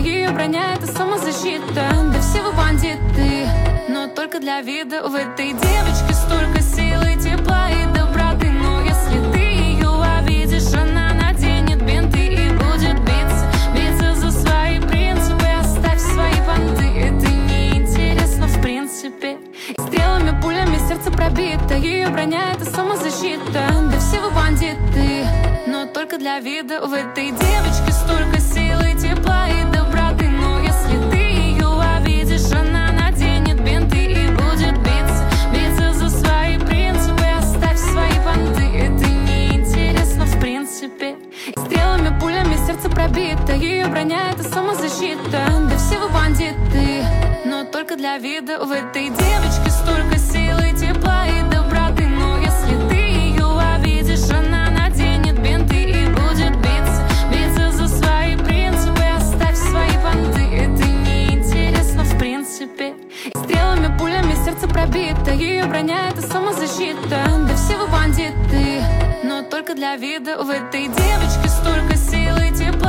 ее броня — это самозащита. Да все вы бандиты, но только для вида. В этой девочке столько силы, тепла и доброты. Но если ты ее обидишь, она наденет бинты и будет биться за свои принципы. Оставь свои понты, это неинтересно в принципе. Стрелами, пулями сердце пробито, ее броня — это самозащита. Да все вы бандиты, но только для вида. В этой девочке столько силы, тепла и доброты. Но если ты ее обидишь, она наденет бинты и будет биться за свои принципы. Оставь свои понты, это неинтересно в принципе. Стрелами, пулями сердце пробито, ее броня — это самозащита. Да все вы бандиты, но только для вида. В этой девочке столько силы, тепла и доброты. Но если ты ее обидишь, она наденет бинты и будет биться за свои принципы. Оставь свои понты, это неинтересно в принципе. Стрелами, пулями сердце пробито, ее броня — это самозащита. Да все вы бандиты, но только для вида. В этой девочке столько силы, тепла